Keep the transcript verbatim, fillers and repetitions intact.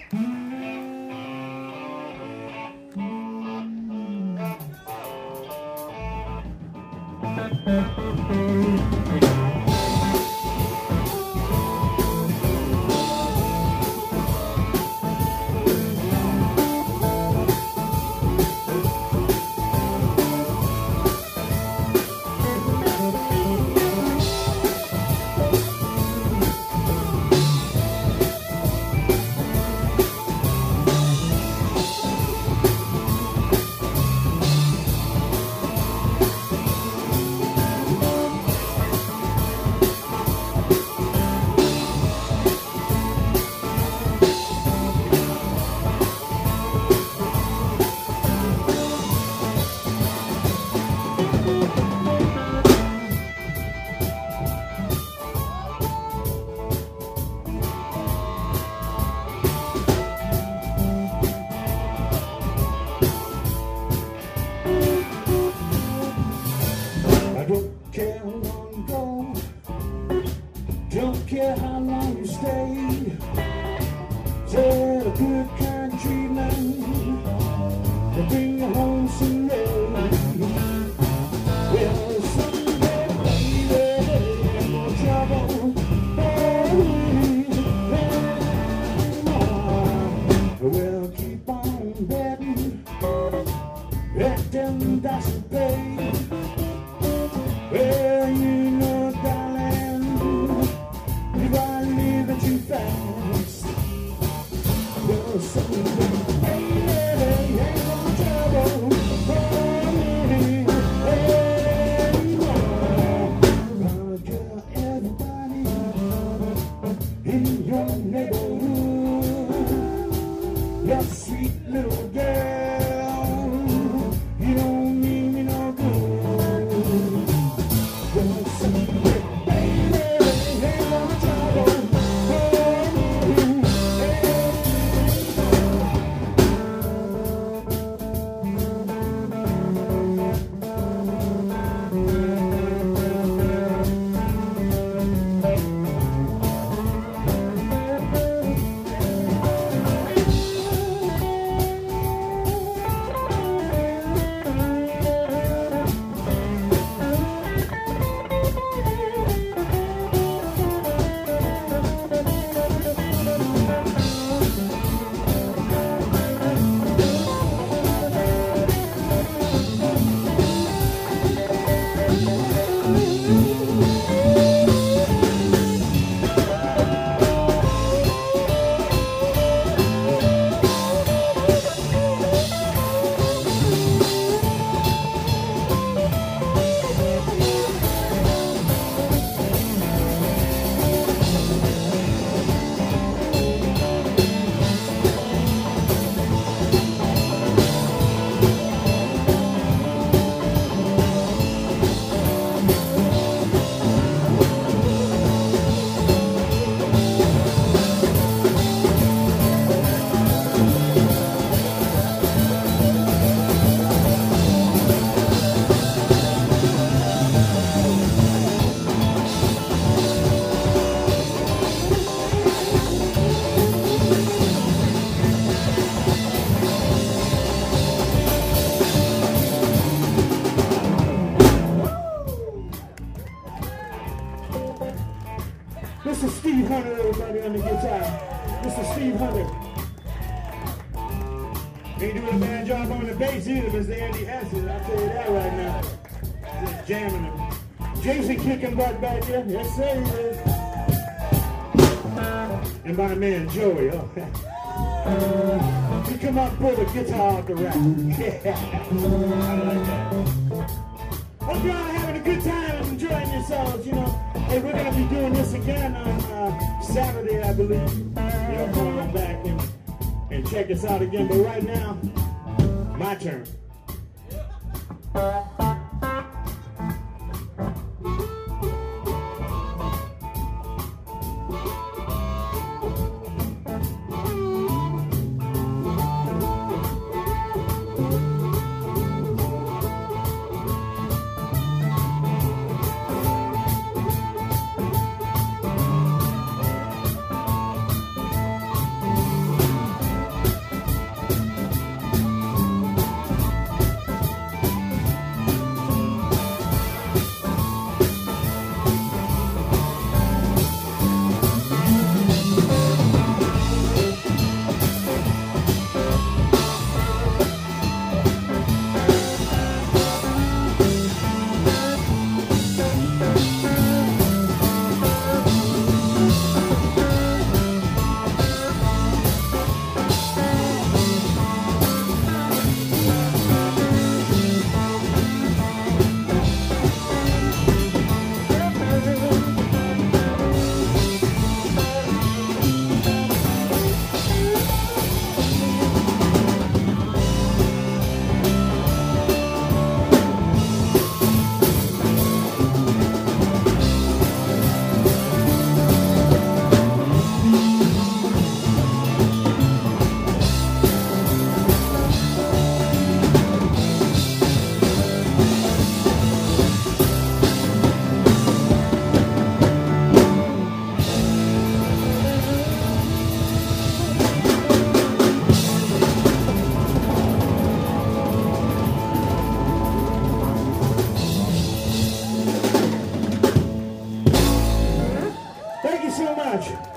Mister Steve Hunter, everybody on the guitar. Mister Steve Hunter. Ain't doing a bad job on the bass either, Mister Andy Heston. I'll tell you that right now. Just jamming him. Jason kicking butt back here. Yes, sir, he is. And my man Joey. Oh, he come out and pull the guitar off the rack. Yeah. I like that. Hope y'all are having a good time and enjoying yourselves, you know. Hey, we're going to be doing this again on uh, Saturday, I believe. Y'all come on back and, and check us out again. But right now, my turn. much.